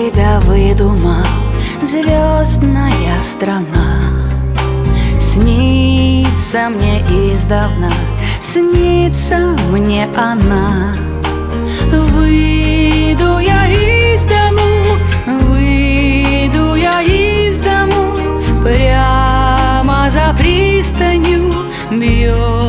тебя выдумал звездная страна. Снится мне издавна, снится мне она. Выйду я из дому, выйду я из дому, прямо за пристанью бьет